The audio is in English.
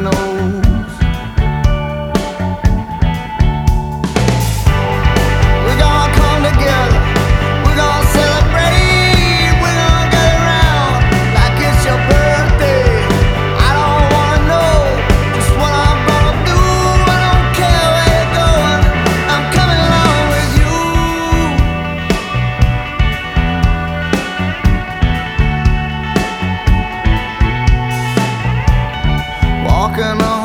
knows. We're gonna come together, we're gonna celebrate, we're gonna get around like it's your birthday. I don't wanna know just what I'm gonna do. I don't care where you're going, I'm coming along with you. Walking on